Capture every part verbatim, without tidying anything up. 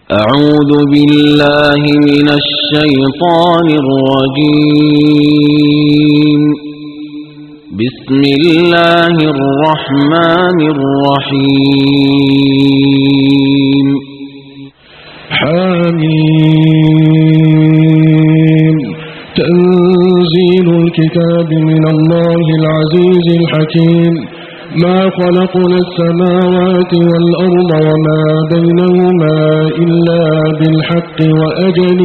أعوذ بالله من الشيطان الرجيم. بسم الله الرحمن الرحيم. حميم. تنزيل الكتاب من الله العزيز الحكيم. ما خلقنا السماوات والأرض وما بينهما إلا بالحق وأجل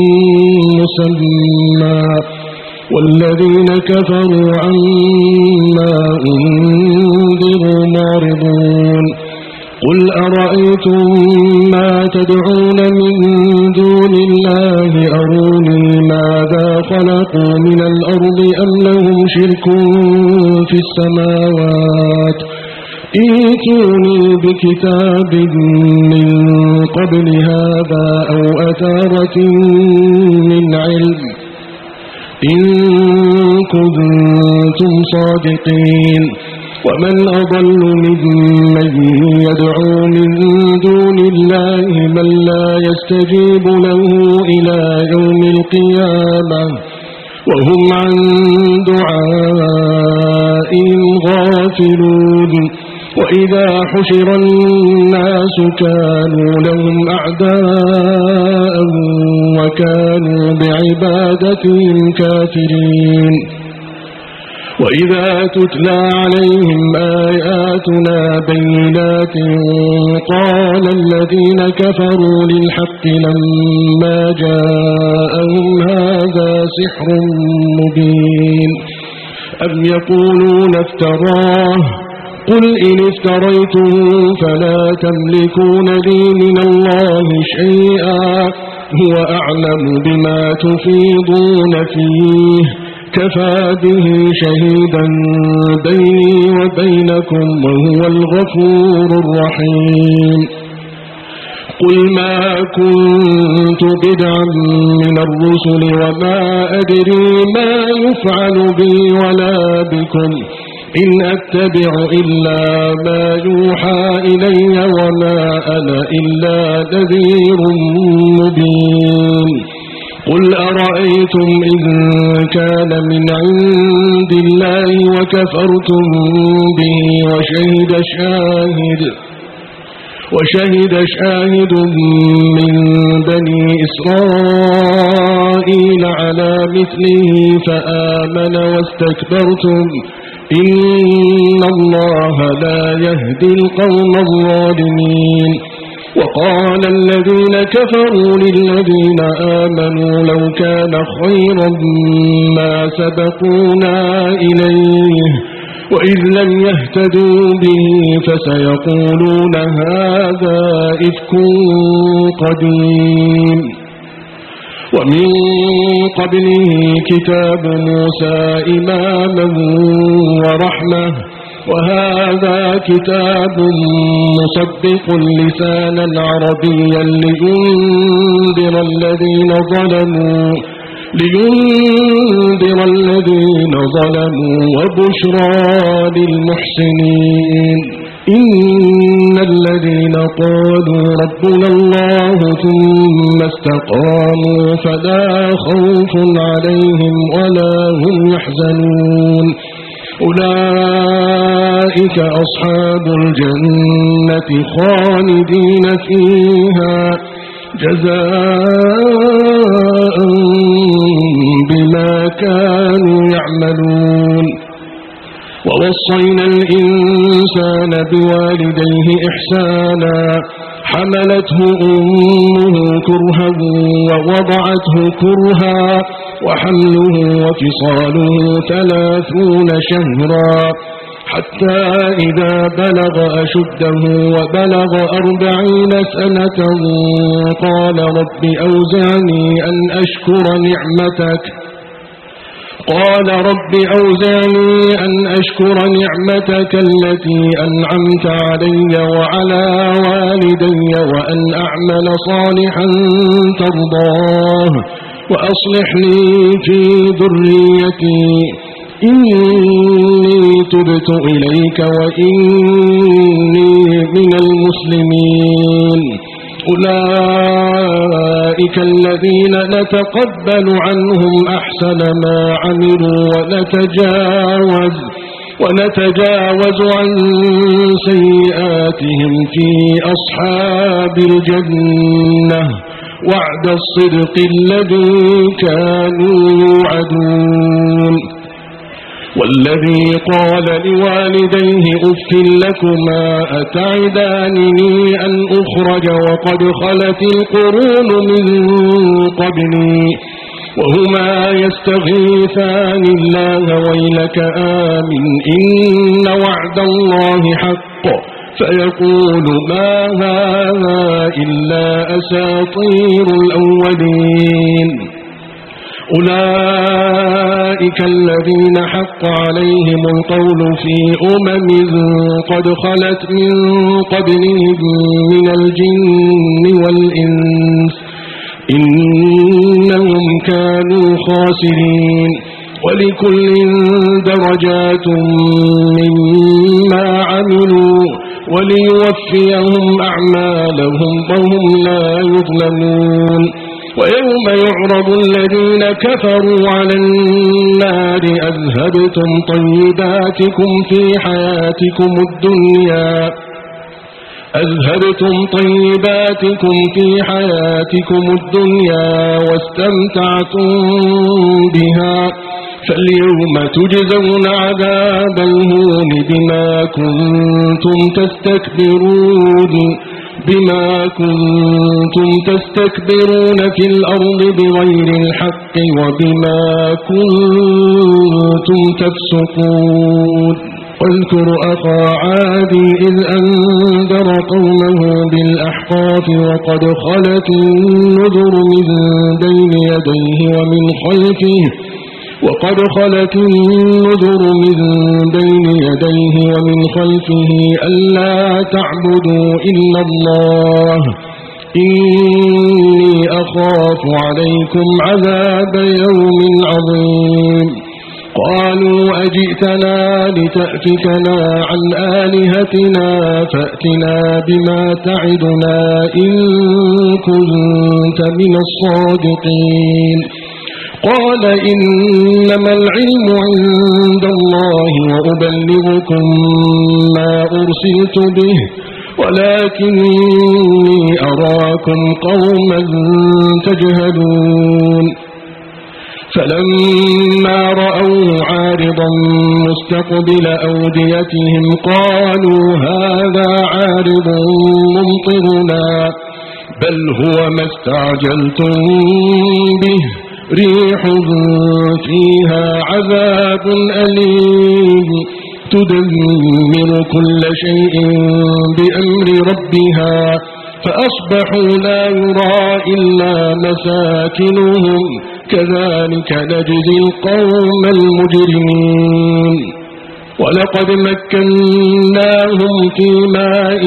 مسمى والذين كفروا عما أنذروا معرضون. قل أرأيتم ما تدعون من دون الله أروني ماذا خلقوا من الأرض أم لهم شرك في السماوات ائتوني بكتاب من قبل هذا أو أثارة من علم إن كنتم صادقين. ومن أضل ممن يدعو من دون الله من لا يستجيب له إلى يوم القيامة وهم عن دعائهم غافلون. وإذا حشر الناس كانوا لهم أعداء وكانوا بعبادتهم كافرين. وإذا تتلى عليهم آياتنا بينات قال الذين كفروا للحق لما جاءهم هذا سحر مبين. أم يقولون افتراه قل إن افتريته فلا تملكون لي من الله شيئا هو أعلم بما تفيضون فيه كفى به شهيدا بيني وبينكم وهو الغفور الرحيم. قل ما كنت بدعا من الرسل وما أدري ما يفعل بي ولا بكم إن أتبع إلا ما يوحى إلي وما أنا إلا نذير مبين. قل أرأيتم إن كان من عند الله وكفرتم به وشهد شاهد وشهد شاهد من بني إسرائيل على مثله فآمن واستكبرتم إن الله لا يهدي القوم الظالمين. وقال الذين كفروا للذين آمنوا لو كان خيرا ما سبقونا إليه وإذ لم يهتدوا به فسيقولون هذا إفك قديم. ومن قبله كتاب موسى إماما ورحمة وهذا كتاب مصدق لسانا عربيا لينذر الذين ظلموا لينذر الذين ظلموا وبشرى للمحسنين. إن الذين قالوا ربنا الله ثم استقاموا فلا خوف عليهم ولا هم يحزنون أولئك أصحاب الجنة خالدين فيها جزاء بما كانوا يعملون. ووصينا الإنسان بوالديه إحسانا حملته أمه كرها ووضعته كرها وحمله وفصاله ثلاثون شهرا حتى إذا بلغ أشده وبلغ أربعين سنة قال رب أوزعني أن أشكر نعمتك قال رب أوزعني أن أشكر نعمتك التي أنعمت علي وعلى والدي وأن أعمل صالحا ترضاه وأصلح لي في ذريتي إني تبت إليك وإني من المسلمين أولئك الذين نتقبل عنهم أحسن ما عملوا ونتجاوز ونتجاوز عن سيئاتهم في أصحاب الجنة وعد الصدق الذي كانوا يوعدون. والذي قال لوالديه أف لكما أتعدانني أن أخرج وقد خلت القرون من قبلي وهما يستغيثان الله ويلك آمن إن وعد الله حق فيقول ما هذا إلا أساطير الأولين. أولئك الذين حق عليهم القول في أمم قد خلت من قبلهم من الجن والإنس إنهم كانوا خاسرين. ولكل درجات مما عملوا وليوفيهم أعمالهم وهم لا يظلمون. ويوم يعرض الذين كفروا على النار أذهبتم طيباتكم في حياتكم الدنيا أذهبتم طيباتكم في حياتكم الدنيا واستمتعتم بها فاليوم تجزون عذاب الهون بما كنتم تستكبرون بما كنتم تستكبرون في الأرض بغير الحق وبما كنتم تفسقون. واذكر أخا عاد إذ أنذر قومه بالأحقاف وقد خلت النذر من بين يديه ومن خلفه وقد خلت النذر من بين يديه ومن خلفه ألا تعبدوا إلا الله إني أخاف عليكم عذاب يوم عظيم. قالوا أجئتنا لتأفكنا عن آلهتنا فأتنا بما تعدنا إن كنت من الصادقين. قال إنما العلم عند الله وأبلغكم ما أرسلت به ولكني أراكم قوما تجهلون. فلما رأوا عارضا مستقبل أوديتهم قالوا هذا عارض ممطرنا بل هو ما استعجلتم به ريح فيها عذاب أليم تدمر كل شيء بأمر ربها فأصبحوا لا يرى إلا مساكنهم كذلك نجزي القوم المجرمين. ولقد مكناهم في ماء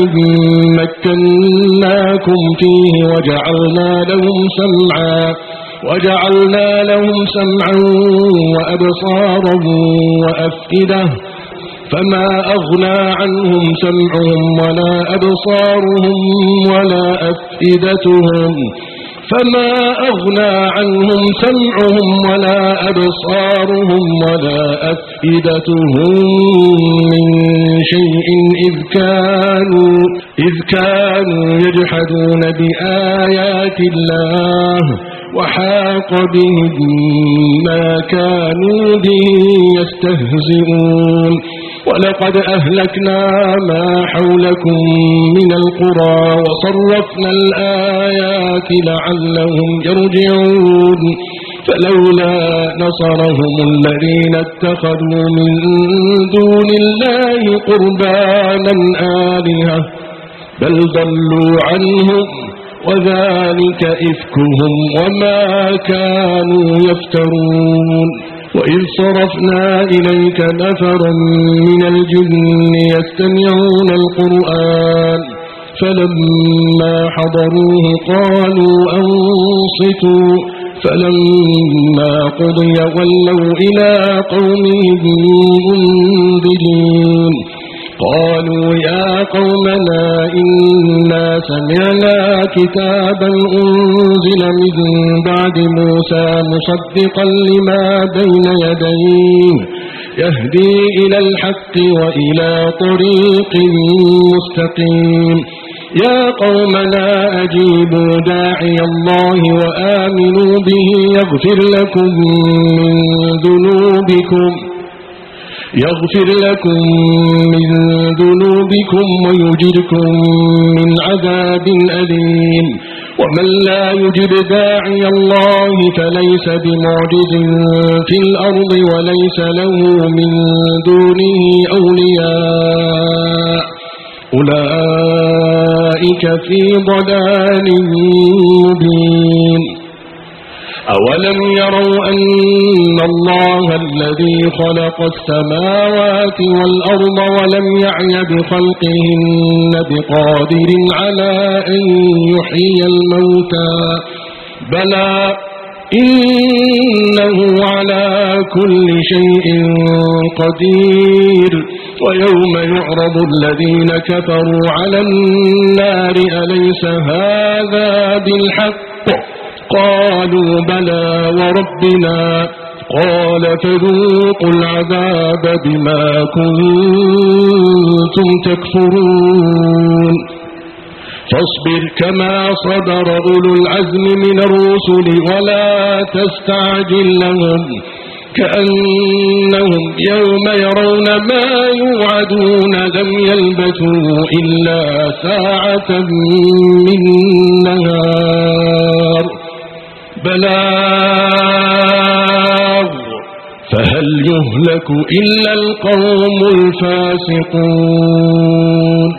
مكناكم فيه وجعلنا لهم سمعا وجعلنا لهم سمعا وأبصارا وأفئدة فما أغنى عنهم سمعهم ولا أبصارهم ولا أفئدتهم فما أغنى عنهم سمعهم ولا أبصارهم ولا أفئدتهم من شيء إذ كانوا إذ كانوا يجحدون بآيات الله وحاق بهم ما كانوا به يستهزئون. ولقد أهلكنا ما حولكم من القرى وصرفنا الآيات لعلهم يرجعون. فلولا نصرهم الذين اتخذوا من دون الله قربانا آلهة بل ضلوا عنهم وذلك إفكهم وما كانوا يفترون. وإذ صرفنا إليك نفرا من الجن يستمعون القرآن فلما حضروه قالوا أنصتوا فلما قضي ولوا إلى قومهم منذرين. قالوا يا قومنا إنا سمعنا كتابا أنزل من بعد موسى مصدقا لما بين يديه يهدي إلى الحق وإلى طريق مستقيم يا قومنا أجيبوا داعي الله وآمنوا به يغفر لكم من ذنوبكم يغفر لكم من ذنوبكم ويجركم من عذاب أليم ومن لا يجب داعي الله فليس بمعجز في الأرض وليس له من دونه أولياء أولئك في ضلال مبين أولم يروا أن الله الذي خلق السماوات والأرض ولم يعي بخلقهن بقادر على أن يحيي الموتى بلى إنه على كل شيء قدير ويوم يعرض الذين كفروا على النار أليس هذا بالحق قالوا بلى وربنا قال فذوقوا العذاب بما كنتم تكفرون فاصبر كما صبر أولو العزم من الرسل ولا تستعجل لهم كأنهم يوم يرون ما يوعدون لم يلبثوا إلا ساعة من نهار بلاغ فهل يهلك إلا القوم الفاسقون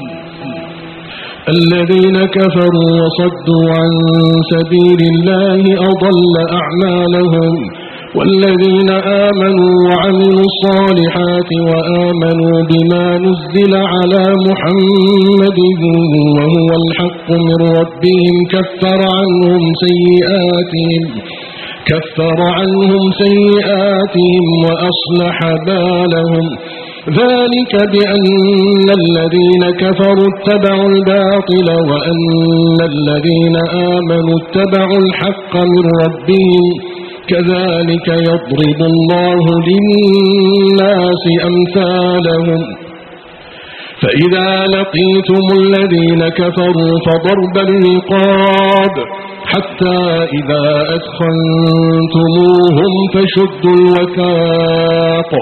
الذين كفروا وصدوا عن سبيل الله أضل أعمالهم والذين آمنوا وعملوا الصالحات وآمنوا بما نزل على محمد وهو الحق من ربهم كفر عنهم سيئاتهم كفر عنهم سيئاتهم وأصلح بالهم ذلك بأن الذين كفروا اتبعوا الباطل وأن الذين آمنوا اتبعوا الحق من ربهم كذلك يضرب الله للناس أمثالهم فإذا لقيتم الذين كفروا فضرب الرقاب حتى إذا أثخنتموهم فشدوا الوثاق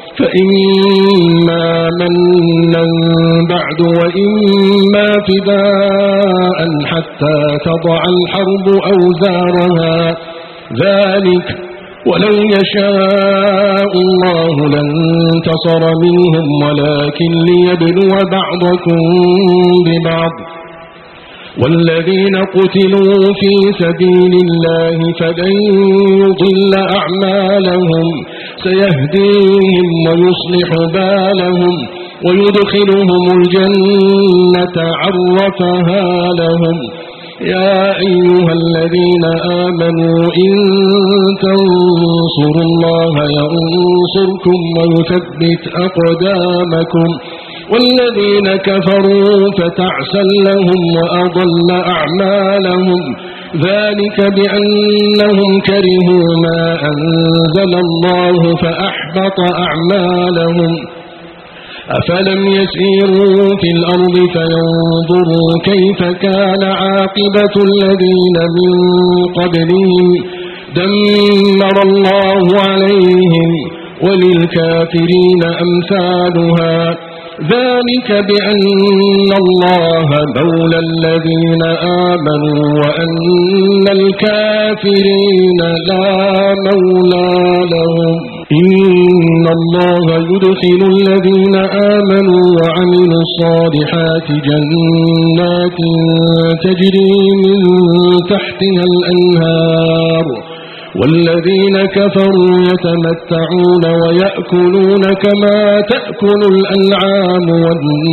فإما منا بعد وإما فداء حتى تضع الحرب أوزارها ذلك ولو يشاء الله لانتصر منهم ولكن ليبلو بعضكم ببعض والذين قتلوا في سبيل الله فلن يضل أعمالهم سيهديهم ويصلح بالهم ويدخلهم الجنة عرفها لهم يا أيها الذين آمنوا إن تنصروا الله ينصركم ويثبت أقدامكم والذين كفروا فتعسا لهم وأضل أعمالهم ذلك بأنهم كرهوا ما أنزل الله فأحبط أعمالهم أفلم يسيروا في الأرض فينظروا كيف كان عاقبة الذين من قبلهم دمر الله عليهم وللكافرين أمثالها ذلك بأن الله مولى الذين آمنوا وأن الكافرين لا مولى لهم إن الله يدخل الذين آمنوا وعملوا الصالحات جنات تجري من تحتها الأنهار والذين كفروا يتمتعون ويأكلون كما تأكل الأنعام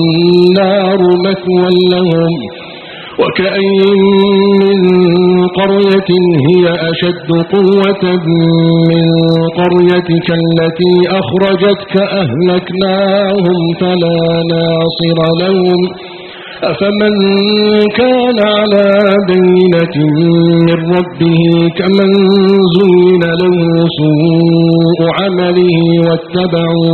والنار مثوى لهم وكأين من قرية قرية هي أشد قوة من قريتك التي أخرجتك أهلكناهم فلا ناصر لهم أفمن كان على بينة من ربه كمن زين له سوء عمله واتبعوا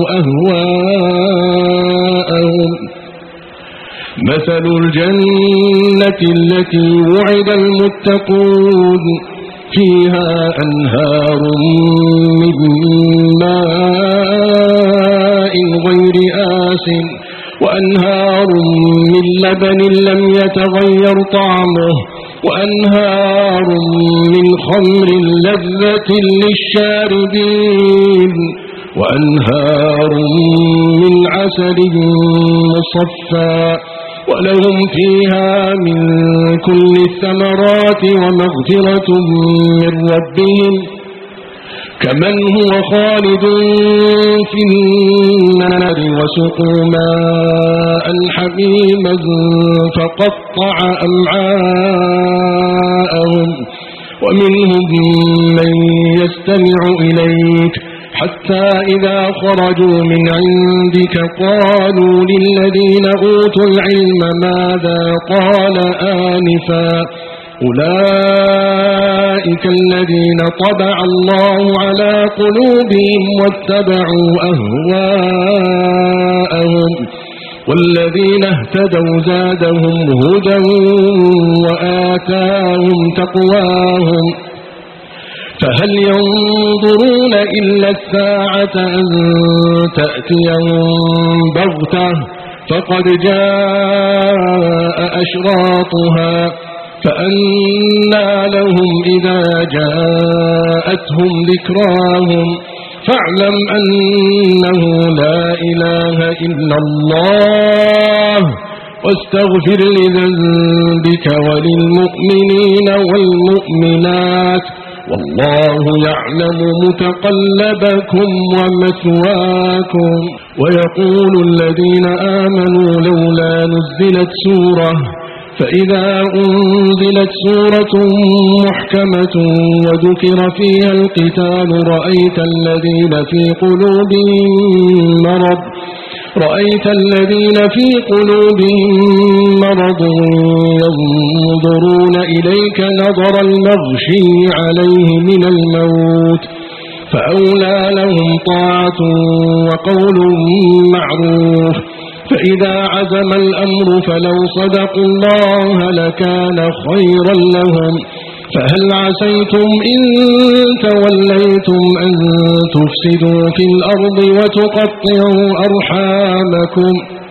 أهواءهم مثل الجنة التي وعد المتقون فيها أنهار من ماء غير آسن وأنهار من لبن لم يتغير طعمه وأنهار من خمر لذة للشاربين وأنهار من عسل مصفى ولهم فيها من كل الثمرات ومغفرة من ربهم كمن هو خالد في النار وسقوا ماء حميما فقطع أمعاءهم ومنهم من يستمع إليك حتى إذا خرجوا من عندك قالوا للذين أوتوا العلم ماذا قال آنفا أولئك الذين طبع الله على قلوبهم واتبعوا أهواءهم والذين اهتدوا زادهم هدى وآتاهم تقواهم فهل ينظرون إلا الساعة أن تأتيهم بغتة فقد جاء أشراطها فأنى لهم إذا جاءتهم ذكراهم فاعلم أنه لا إله إلا الله واستغفر لذنبك وللمؤمنين والمؤمنات والله يعلم متقلبكم ومثواكم ويقول الذين آمنوا لولا نزلت سورة فإذا أنزلت سورة محكمة وذكر فيها القتال رأيت الذين في قلوبهم مرض رأيت الذين في قلوبهم مرض ينظرون إليك نظر المغشي عليه من الموت فأولى لهم طاعة وقول معروف فإذا عزم الأمر فلو صدقوا الله لكان خيرا لهم فهل عسيتم إن توليتم أن تفسدوا في الأرض وتقطعوا أرحامكم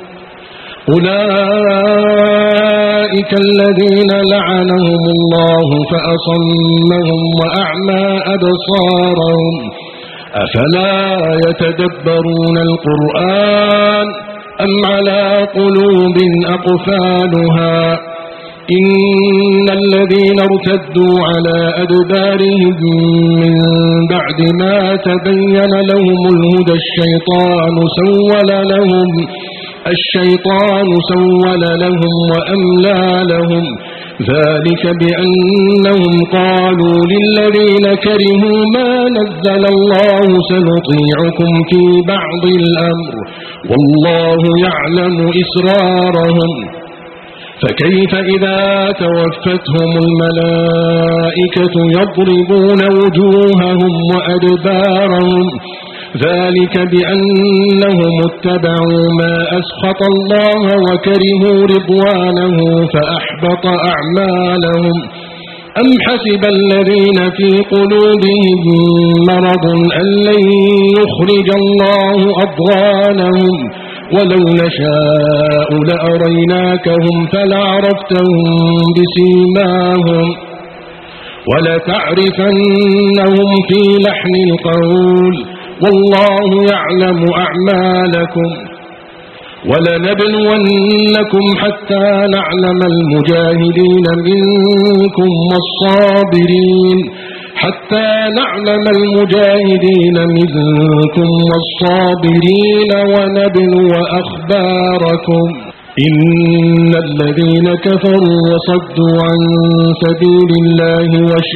أولئك الذين لعنهم الله فأصمهم وأعمى أبصارهم أفلا يتدبرون القرآن أم على قلوب أقفالها إن الذين ارتدوا على أدبارهم من بعد ما تبين لهم الهدى الشيطان سول لهم الشيطان سول لهم وأملى لهم ذلك بأنهم قالوا للذين كرهوا ما نزل الله سنطيعكم في بعض الأمر والله يعلم إسرارهم فكيف إذا توفتهم الملائكة يضربون وجوههم وأدبارهم ذلك بأنهم اتبعوا ما أسخط الله وكرهوا رضوانه فأحبط أعمالهم أم حسب الذين في قلوبهم مرض أن لن يخرج الله أضغانهم ولو نشاء لأريناكهم فلعرفتهم بسيماهم ولتعرفنهم في لحن القول والله يعلم أعمالكم ولنبلونكم حتى نعلم المجاهدين منكم والصابرين حتى نعلم المجاهدين منكم والصابرين ونبلو أخباركم إن الذين كفروا وصدوا عن سبيل الله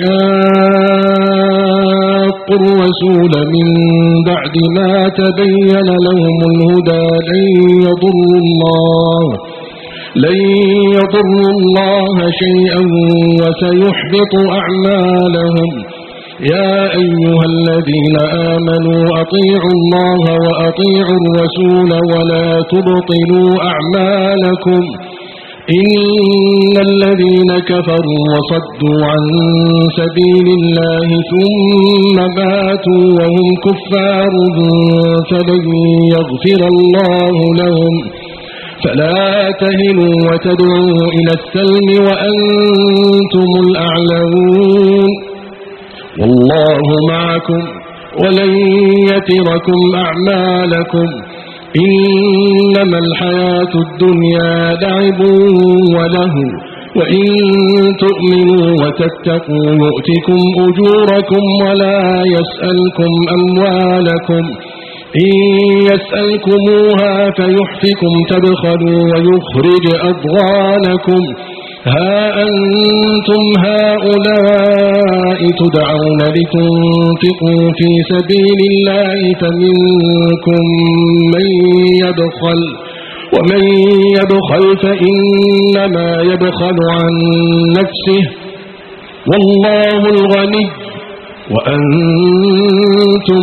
وشاقوا الرسول من بعد ما تبين لهم الهدى لن يضروا الله لن يضروا الله شيئا وسيحبط أعمالهم. يا أيها الذين آمنوا أطيعوا الله وأطيعوا الرسول ولا تبطلوا أعمالكم. إن الذين كفروا وصدوا عن سبيل الله ثم ماتوا وهم كفار فلن يغفر الله لهم. فلا تهنوا وتدعوا إلى السلم وأنتم الأعلون والله معكم ولن يتركم أعمالكم. إنما الحياة الدنيا لعب وله وإن تؤمنوا وتتقوا يؤتكم أجوركم ولا يسألكم أموالكم. إن يسألكموها فيحفكم تبخلوا ويخرج أضغانكم. ها أنتم هؤلاء تدعون لتنفقوا في سبيل الله فمنكم من يبخل ومن يبخل فإنما يبخل عن نفسه والله الغني وأنتم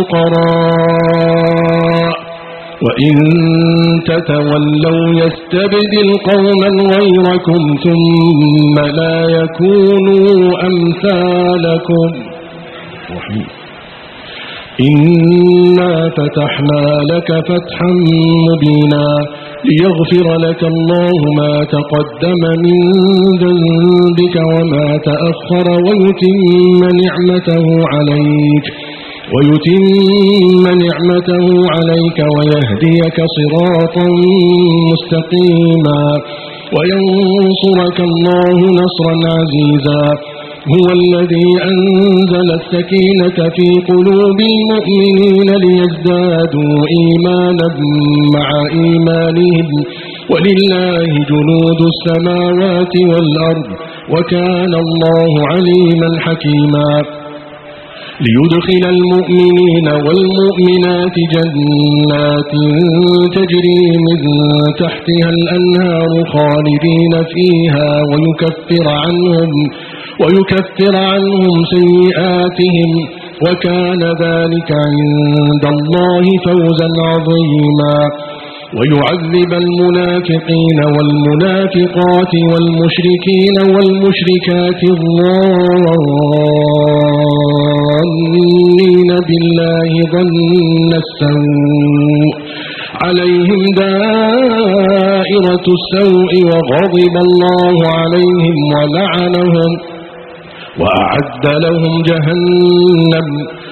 الفقراء وإن تتولوا يستبدل قوما غيركم ثم لا يكونوا أمثالكم. إنا فتحنا لك فتحا مبينا ليغفر لك الله ما تقدم من ذنبك وما تأخر ويتم نعمته عليك ويتم نعمته عليك ويهديك صراطا مستقيما وينصرك الله نصرا عزيزا. هو الذي أنزل السكينة في قلوب المؤمنين ليزدادوا إيمانا مع إيمانهم ولله جنود السماوات والأرض وكان الله عليما حكيما. ليدخل المؤمنين والمؤمنات جنات تجري من تحتها الأنهار خالدين فيها ويكفر عنهم ويكفر عنهم سيئاتهم وكان ذلك عند الله فوزا عظيما. ويعذب المنافقين والمنافقات والمشركين والمشركات الظانين بالله ظن السوء عليهم دائرة السوء وغضب الله عليهم ولعنهم وأعد لهم جهنم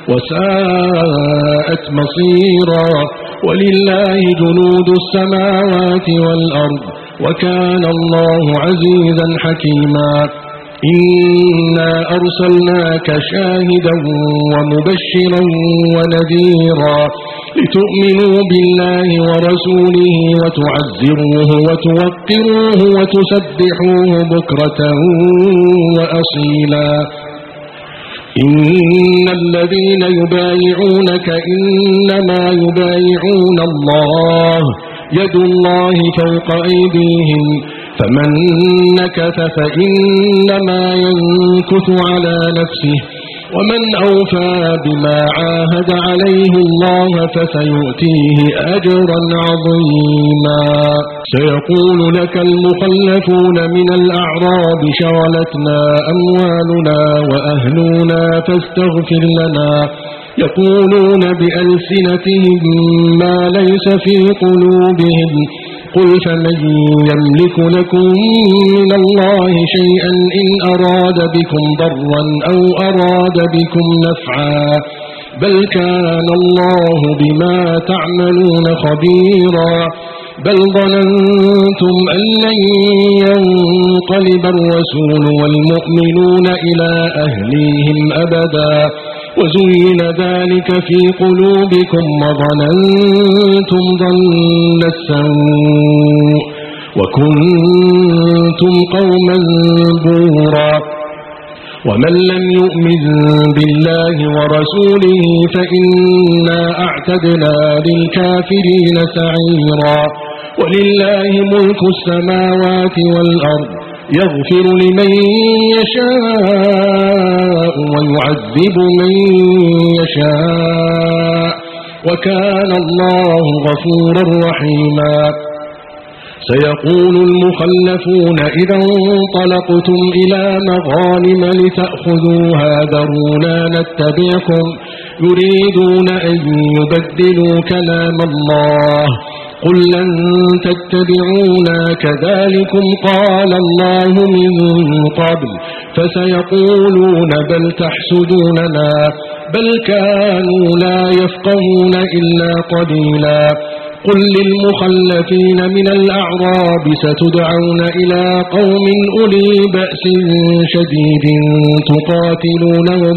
وساءت مصيرا. ولله جنود السماوات والأرض وكان الله عزيزا حكيما. إنا أرسلناك شاهدا ومبشرا ونذيرا لتؤمنوا بالله ورسوله وتعزروه وتوقروه وتسبحوه بكرة وأصيلا. إن الذين يبايعونك إنما يبايعون الله يد الله فوق أيديهم فمن نكث فإنما ينكث على نفسه ومن أوفى بما عاهد عليه الله فسيؤتيه أجرا عظيما. سيقول لك المخلفون من الأعراب شغلتنا أموالنا وأهلنا فاستغفر لنا يقولون بألسنتهم ما ليس في قلوبهم قل فمن يملك لكم من الله شيئا إن أراد بكم ضرا أو أراد بكم نفعا بل كان الله بما تعملون خبيرا. بل ظننتم أن لن ينقلب الرسول والمؤمنون إلى أهليهم أبدا وزين ذلك في قلوبكم وظننتم ظن السوء وكنتم قوما بورا ومن لم يؤمن بالله ورسوله فإنا أعتدنا للكافرين سعيرا ولله ملك السماوات والأرض يغفر لمن يشاء ويعذب من يشاء وكان الله غفورا رحيما سيقول المخلفون إذا انطلقتم إلى مغانم لتأخذوها ذرونا نتبعكم يريدون أن يبدلوا كلام الله قل لن تتبعونا كذلكم قال الله من قبل فسيقولون بل تحسدوننا بل كانوا لا يفقهون إلا قليلا قل للمخلفين من الأعراب ستدعون إلى قوم أولي بأس شديد تقاتلونهم,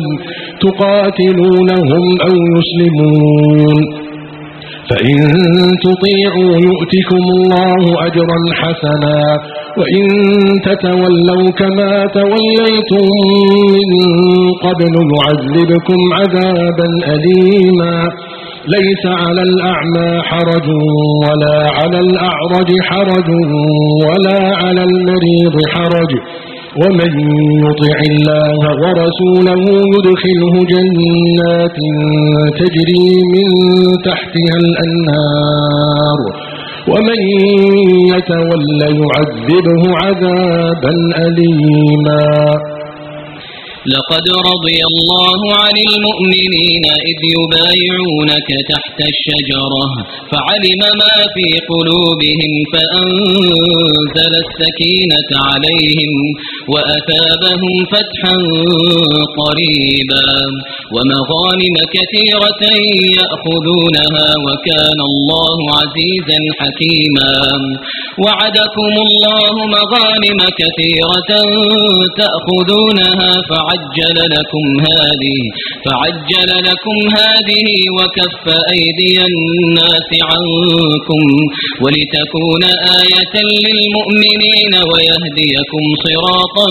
تقاتلونهم أو يسلمون فإن تطيعوا يؤتكم الله أجرا حسنا وإن تتولوا كما توليتم من قبل يعذبكم عذابا أليما ليس على الأعمى حرج ولا على الأعرج حرج ولا على المريض حرج ومن يطع الله ورسوله يدخله جنات تجري من تحتها الأنهار ومن يتول يعذبه عذابا أليما لقد رضي الله عن المؤمنين إذ يبايعونك تحت الشجرة فعلم ما في قلوبهم فأنزل السكينة عليهم وأثابهم فتحا قريبا ومغانم كثيرة يأخذونها وكان الله عزيزا حكيما وعدكم الله مغانم كثيرة تأخذونها فعجل لكم هذه فعجل لكم هذه وكف أيدي الناس عنكم ولتكون آية للمؤمنين ويهديكم صراطا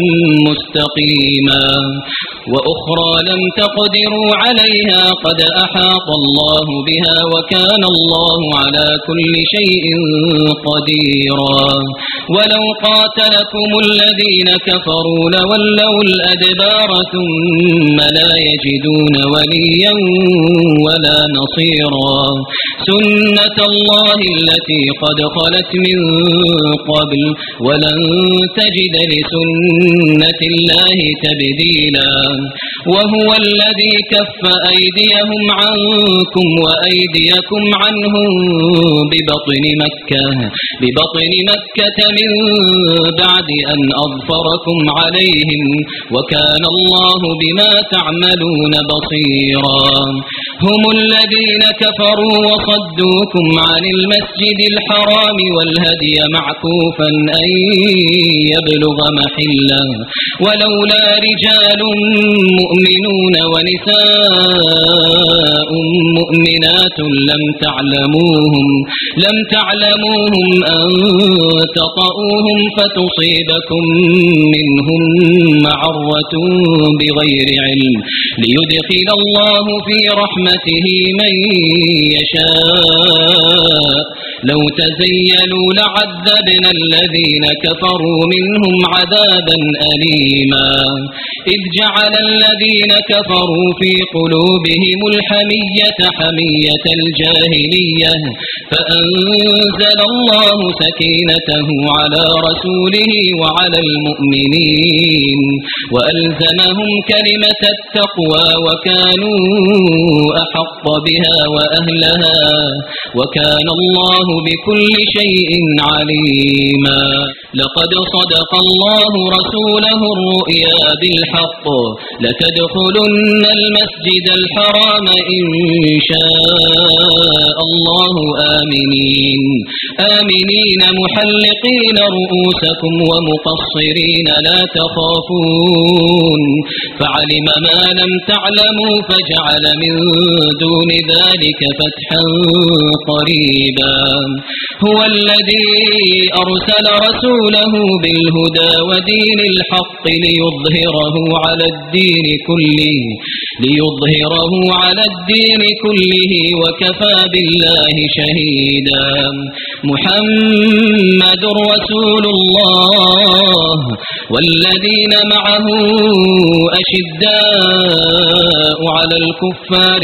مستقيما وأخرى لم تقدروا عليها قد أحاط الله بها وكان الله على كل شيء قديرا ولو قاتلكم الذين كفروا لولوا الأدبار ثم لا يجدون وليا ولا نصيرا سنة الله التي قد خلت من قبل ولن تجد لسنة الله تبديلا وهو الذي كف أيديهم عنكم وأيديكم عنهم ببطن مكة ببطن مكة من بعد أن أظفركم عليهم وكان الله بما تعملون بصيرا هم الذين كفروا وصدوكم عن المسجد الحرام والهدي معكوفا أن يبلغ محله ولولا رجال مؤمنون ونساء مؤمنات لم تعلموهم لم تعلموهم أن تطؤوهم فتصيبكم منهم معرة بغير علم ليدخل الله في رحمته من يشاء لو تزيلوا لعذبنا الذين كفروا منهم عذابا أليما إذ جعل الذين كفروا في قلوبهم الحمية حمية الجاهلية فأنزل الله سكينته على رسوله وعلى المؤمنين وألزمهم كلمة التقوى وكانوا أحق بها وأهلها وكان الله بكل شيء عليما لقد صدق الله رسوله الرؤيا بالحق لتدخلن المسجد الحرام إن شاء الله آمنين آمنين محلقين رؤوسكم ومقصرين لا تخافون فعلم ما لم تعلموا فجعل من دون ذلك فتحا قريبا هو الذي أرسل رسوله بالهدى ودين الحق ليظهره على الدين كله ليظهره على الدين كله وكفى بالله شهيدا محمد رسول الله والذين معه أشداء على الكفار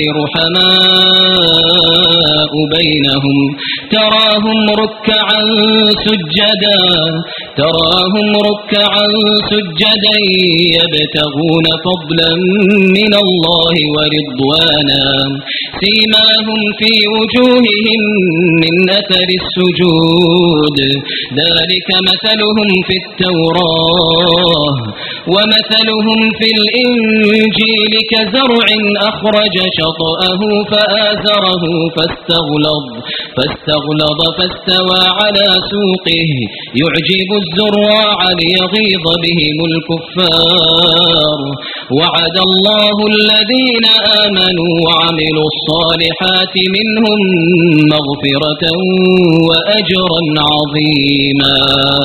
رحماء بينهم تراهم ركعا سجدا تراهم ركعا سجدا يبتغون فضلا من الله ورضوانا سيماهم في وجوههم من أثر السجود ذلك مثلهم في التوراة ومثلهم في الإنجيل كزرع أخرج شطأه فآزره فاستغلظ فاستغلظ فاستوى على سوقه يعجب الزراع ليغيظ بهم الكفار وعد الله الذين آمنوا وعملوا الصالحات منهم مغفرة وأجرا عظيما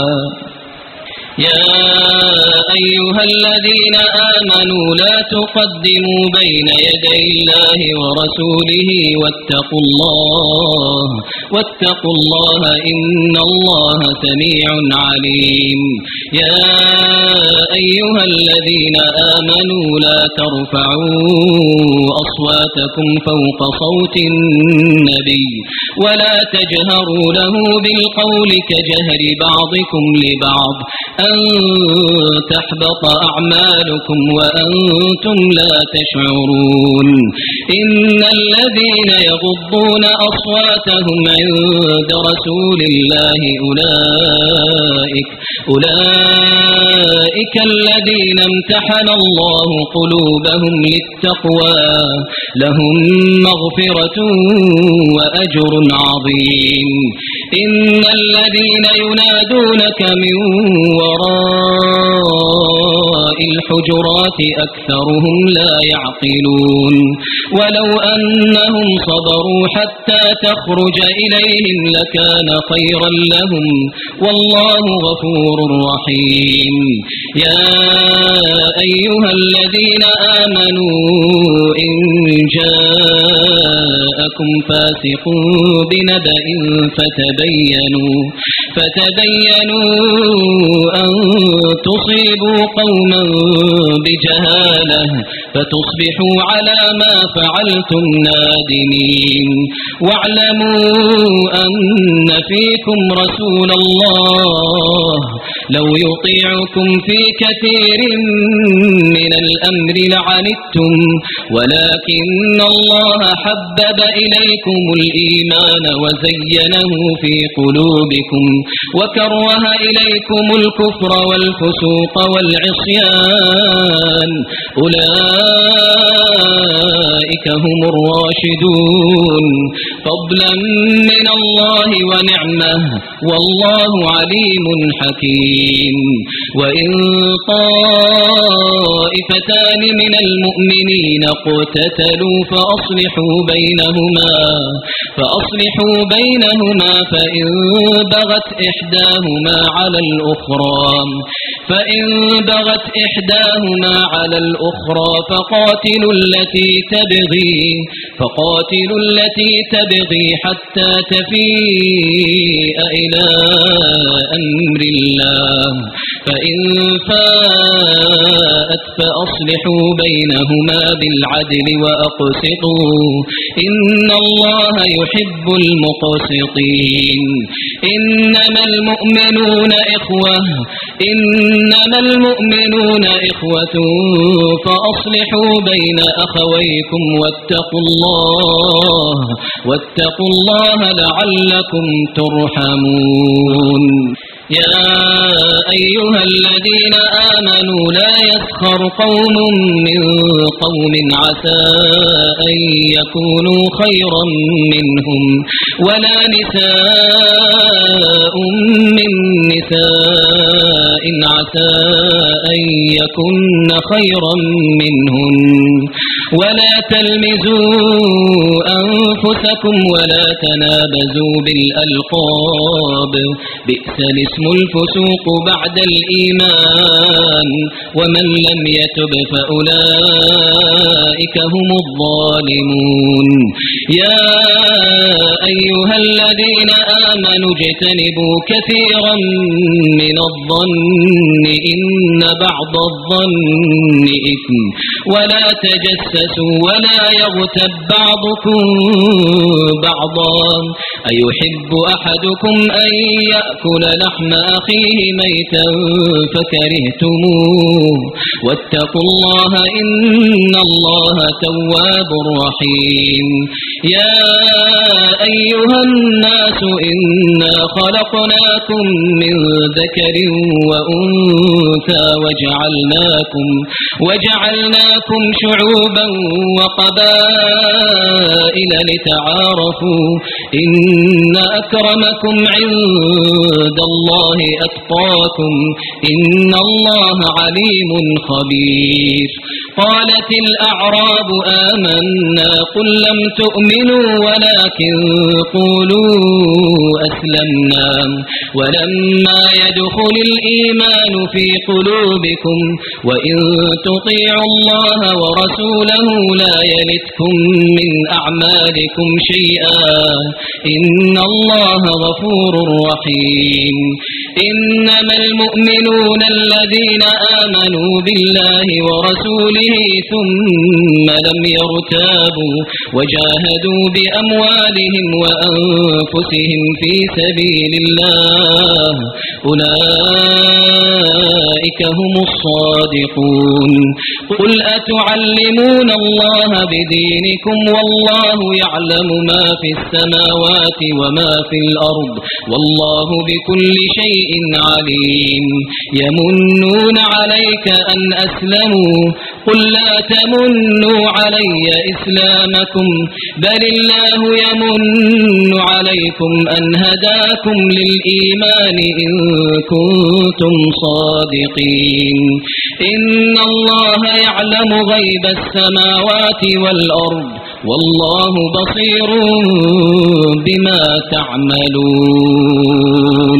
يا أيها الذين آمنوا لا تقدموا بين يدي الله ورسوله واتقوا الله واتقوا الله إن الله سميع عليم يا أيها الذين آمنوا لا ترفعوا أصواتكم فوق صوت النبي ولا تجهروا له بالقول كجهر بعضكم لبعض أن تحبط أعمالكم وأنتم لا تشعرون إن الذين يغضون أصواتهم عند رسول الله أولئك أولئك الذين امتحن الله قلوبهم للتقوى لهم مغفرة وأجر عظيم إن الذين ينادونك من وراء الحجرات أكثرهم لا يعقلون ولو أنهم صبروا حتى تخرج إليهم لكان خيرا لهم والله غفور رحيم يا أيها الذين آمنوا إن جاءكم فاسق بنبأ فتبينوا فتبينوا أن تصيبوا قوما بجهالة فتصبحوا على ما فعلتم نادمين واعلموا أن فيكم رسول الله لو يطيعكم في كثير من الأمر لعنتم ولكن الله حبب إليكم الإيمان وزينه في قلوبكم وكره إليكم الكفر والفسوق والعصيان أولئك هم الراشدون فضلا من الله ونعمه والله عليم حكيم وإن طائفتان من المؤمنين اقتتلوا فأصلحوا بينهما فأصلحوا بينهما فإن بغت إحداهما على الأخرى فإن بغت إحداهما على الأخرى فقاتلوا التي تبغي فقاتلوا التي تبغي حتى تفيء إلى أمر الله فإن فاءت فأصلحوا بينهما بالعدل وأقسطوا إن الله يحب المقسطين إنما المؤمنون إخوة إنما المؤمنون إخوة فأصلحوا بين أخويكم واتقوا الله واتقوا الله لعلكم ترحمون يا أيها الذين آمنوا لا يسخر قوم من قوم عسى أن يكونوا خيرا منهم ولا نساء من نساء عسى أن يكن خيرا منهن ولا تلمزوا أنفسكم ولا تنابزوا بالألقاب بئس الاسم الفسوق بعد الإيمان ومن لم يتب فأولئك هم الظالمون يا أيها الذين آمنوا اجتنبوا كثيرا من الظن إن بعض الظن إثم ولا تجسسوا ولا يغتب بعضكم بعضا أيحب أحدكم أن يأكل لحم أخيه ميتا فكرهتموه واتقوا الله إن الله تواب رحيم يا أيها الناس إنا خلقناكم من ذكر وأنثى وجعلناكم وجعلناكم شعوبا وقبائل لتعارفوا إن أكرمكم عند الله أتقاكم إن الله عليم خبير قالت الأعراب آمنا قل لم تؤمنوا ولكن قولوا أسلمنا ولما يدخل الإيمان في قلوبكم وإن تطيعوا الله ورسوله لا يلتكم من أعمالكم شيئا إن الله غفور رحيم إنما المؤمنون الذين آمنوا بالله ورسوله ثم لم يرتابوا وجاهدوا بأموالهم وأنفسهم في سبيل الله أولئك هم الصادقون قل أتعلمون الله بدينكم والله يعلم ما في السماوات وما في الأرض والله بكل شيء عليم يمنون عليك أن أسلموا قل لا تمنوا علي إسلامكم بل الله يمن عليكم أن هداكم للإيمان إن كنتم صادقين إن الله يعلم غيب السماوات والأرض والله بصير بما تعملون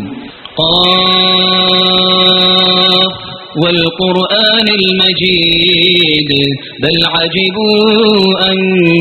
قاف والقرآن المجيد بل عجبوا أن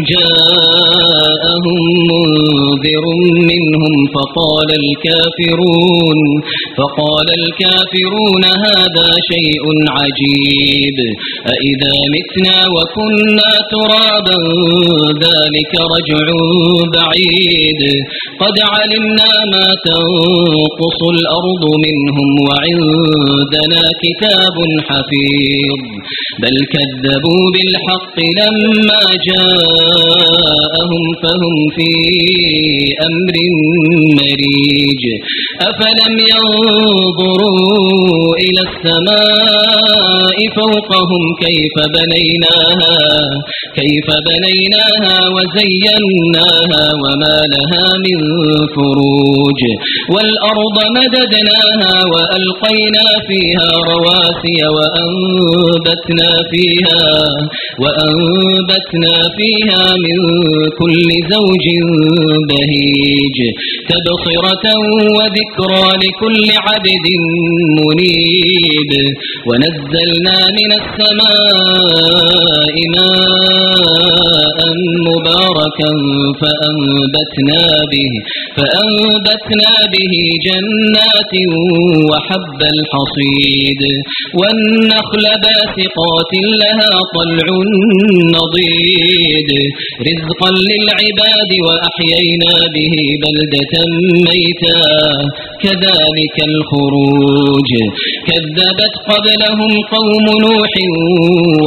جاءهم منذر منهم فقال الكافرون فقال الكافرون هذا شيء عجيب أإذا متنا وكنا ترابا ذلك رجع بعيد قد علمنا ما تنقص الأرض منهم وعندنا كتاب حفيظ بل كذبوا بالحق لما جاءهم فهم في أمر مريج أفلم ينظروا إلى السماء فوقهم كيف بنيناها كيف بنيناها وزيناها وما لها من فروج والأرض مددناها وألقينا فيها رواسي وأنبتنا فيها وأنبتنا فيها من كل زوج بهيج تبصرة وذكرى لكل عبد منيب ونزلنا من السماء ماء مباركا فأنبتنا به فأنبتنا به جنات وحب الحصيد والنخل باسقات لها طلع نضيد رزقا للعباد وأحيينا به بلدة ميتا كذلك الخروج كذبت قبلهم قوم نوح وأصحاب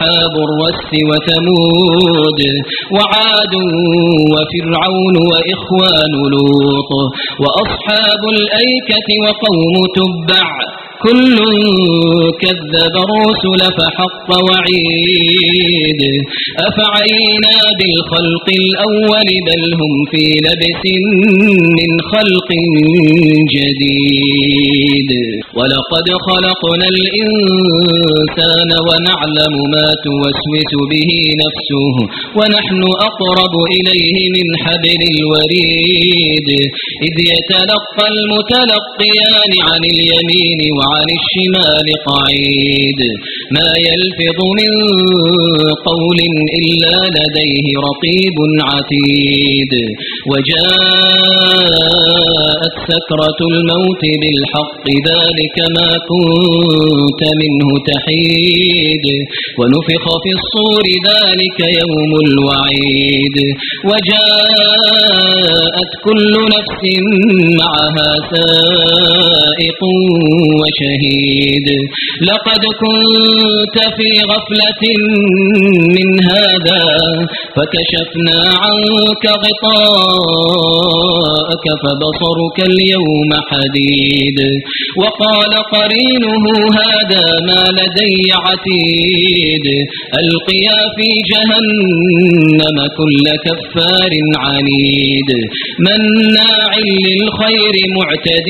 وأصحاب الرس وثمود وعاد وفرعون وإخوان لوط وأصحاب الأيكة وقوم تبع كل كذب الرسل فحق وعيد أفعينا بالخلق الأول بل هم في لبس من خلق جديد ولقد خلقنا الإنسان ونعلم ما توسوس به نفسه ونحن أقرب إليه من حبل الوريد إذ يتلقى المتلقيان عن اليمين وعن الشمال قعيد ما يلفظ من قول إلا لديه رقيب عتيد وجاءت سكرة الموت بالحق ذلك ما كنت منه تحيد ونفخ في الصور ذلك يوم الوعيد وجاءت كل نفس معها سائق وشهيد لقد كنت في غفلة من هذا فكشفنا عنك غطاءك فبصرك اليوم حديد وقال قرينه هذا ما لدي عتيد ألقيا في جهنم كل كفار عنيد مناع للخير معتد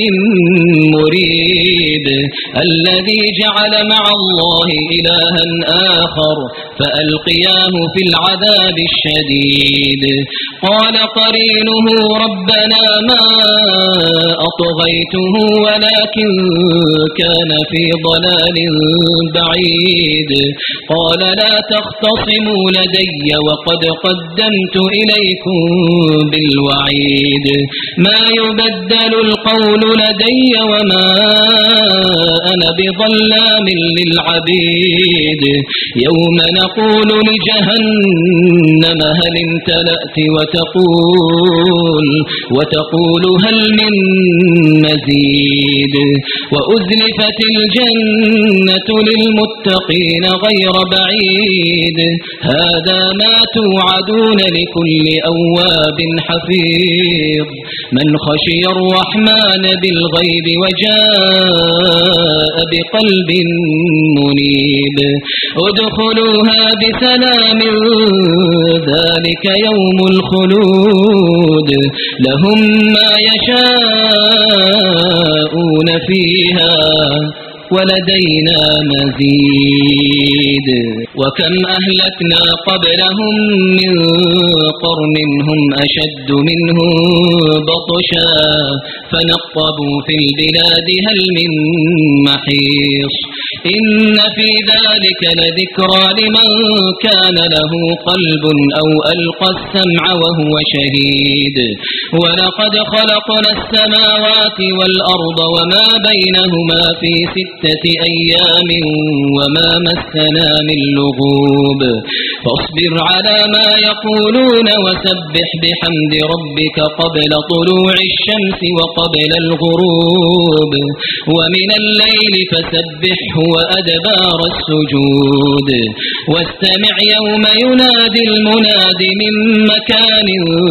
مريب الذي جعل مع الله إلها آخر فألقياه في العذاب الشديد قال قرينه ربنا ما أطغيته ولكن كان في ضلال بعيد قال لا تختصموا لدي وقد قدمت إليكم بالوعيد ما يبدل القول لدي وما أنا بظلام للعبيد يوم نقول لجهنم هل امتلأت وتقول وتقول هل من مزيد وأزلفت الجنة للمتقين غير بعيد هذا ما توعدون لكل أواب حفيظ من خشي الرحمن بالغيب وجاء بقلب منيب ادخلوها بسلام ذلك يوم الخلود لهم ما يشاءون فيها ولدينا مزيد وكم أهلكنا قبلهم من قرن هم أشد منهم بطشا فنقبوا في البلاد هل من محيص إن في ذلك لذكرى لمن كان له قلب أو ألقى السمع وهو شهيد ولقد خلقنا السماوات والأرض وما بينهما في ستة أيام وما مسنا من لغوب فاصبر على ما يقولون وسبح بحمد ربك قبل طلوع الشمس وقبل الغروب ومن الليل فسبحه وأدبار السجود واستمع يوم ينادي المناد من مكان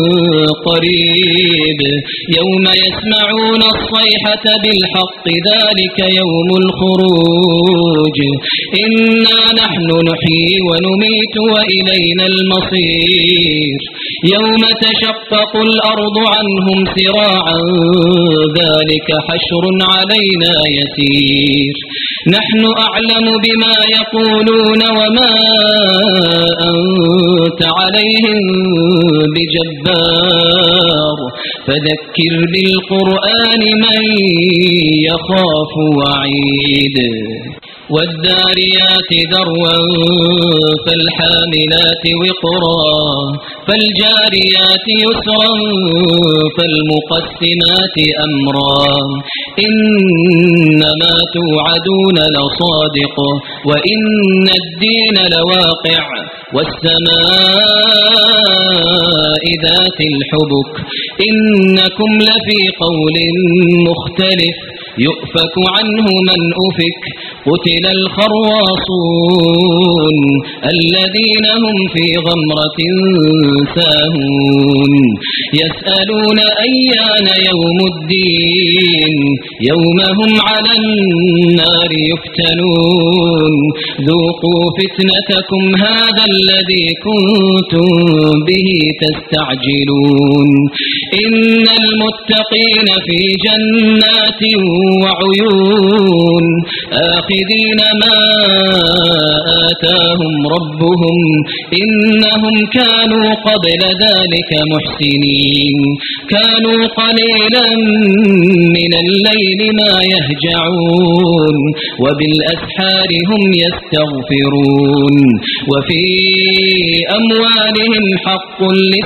قريب يوم يسمعون الصيحة بالحق ذلك يوم الخروج إنا نحن نحيي ونميت وإلينا المصير يوم تشقق الأرض عنهم سراعا ذلك حشر علينا يسير نحن أعلم بما يقولون وما أنت عليهم بجبار فذكر بالقرآن من يخاف وعيد والذاريات ذروا فالحاملات وقرا فالجاريات يسرا فالمقسمات أمرا إنما توعدون لصادق وإن الدين لواقع والسماء ذات الحبك إنكم لفي قول مختلف يؤفك عنه من أفك قتل الخراصون الذين هم في غمرة ساهون يسألون أيان يوم الدين يوم هم على النار يفتنون ذوقوا فتنتكم هذا الذي كنتم به تستعجلون إن المتقين في جنات وعيون آخذين ما آتاهم ربهم إنهم كانوا قبل ذلك محسنين كانوا قليلا من الليل ما يهجعون وبالأسحار هم يستغفرون وفي أموالهم حق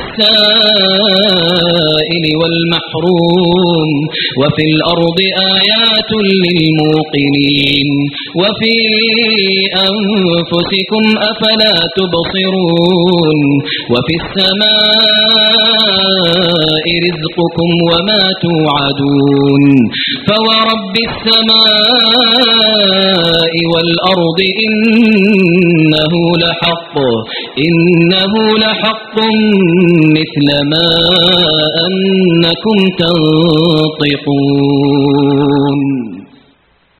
للسائل والمحروم وفي الأرض آيات للموقنين وفي أنفسكم أفلا تبصرون وفي السماء رزقكم وما توعدون فورب السماء والأرض إنه لحق إنه لحق مثل ما أنكم تنطقون